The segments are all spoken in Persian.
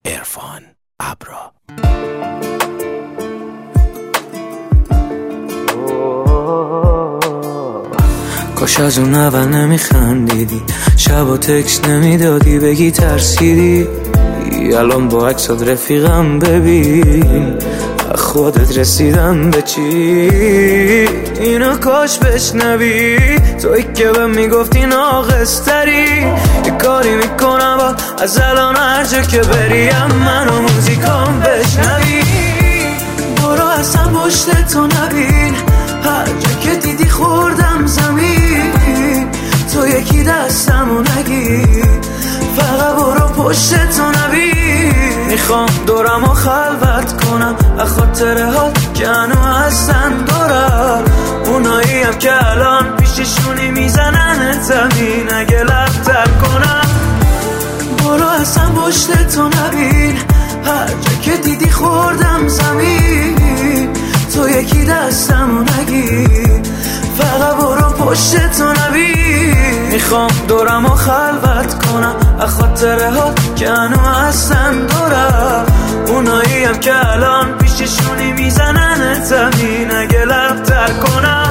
عرفان ابرا. کاش از اون اول نمیخندیدی، شب و تکس نمیدادی بگی ترسیدی. الان با عکسات رفیقم ببین، خودت رسیدم به چی؟ اینو کاش بشنوی، توی که به میگفتی ناقصتری. یه کاری میکنم با از الان هر جا که بریم منو موزیکام بشنوی. برو اصلا پشت تو نبین، هر جا که دیدی خوردم زمین. تو یکی دستمو نگیر، فقط برو پشت تو نبین. میخوام دورم و خلوت کنم از خاطره ها که هنو هستن دورم. اونایی هم که الان پیششونی میزنن زمین، اگه لبتر کنم برو اصلا پشت تو نبین. هر جا که دیدی خوردم زمین. تو یکی دستمو نگیر، فقط برو پشت تو نبین. میخوام دورم و خلوت کنم از خاطره ها که هنو هستن دورم. اونایی هم که الان پیششونی میزنن زمین، اگه لبتر کنم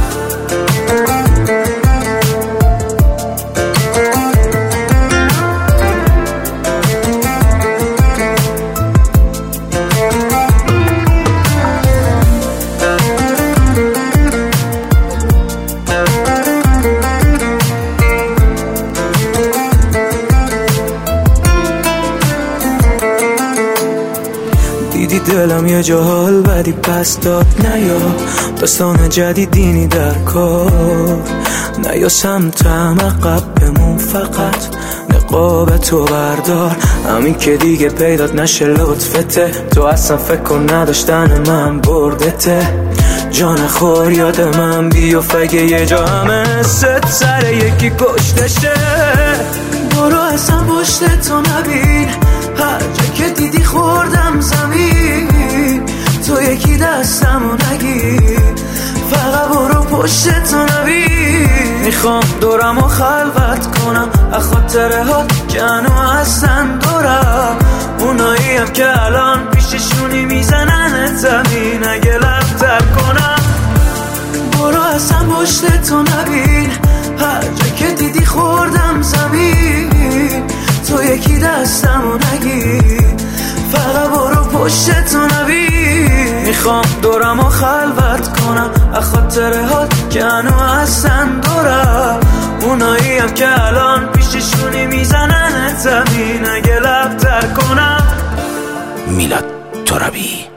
دیدی دلم یه جا حال بدی پس داد. نیا داستان جدیدینی در کار، نیا سمتم عقب بمون، فقط نقاب تو بردار. همین که دیگه پیدات نشه لطفته، تو اصلا فکر کن نداشتن من بردته. جان خور یاد من بیفته یه جا همه ست سر یکی کشتشه. برو اصلا پشت تو نبین، هر جا که دیدی خوردم زمین. تو یکی دستمو نگیر، فقط برو پشت تو نبین. میخوام دورم و خلوت کنم از خاطره ها که هنو هستن دورم. اونایی هم که الان پیششونی میزنن زمین، اگه لبتر کنم برو اصلا پشت تو نبین. هر جا که دیدی خوردم زمین. تو یکی دستمو نگیر، فقط برو پشت تو نبین. میخوام دورم و خلوت کنم از خاطره ها که هنو هستن دورم. اونایی هم که الان پیششونی میزنن زمین، اگه لبتر کنم. میلاد ترابی.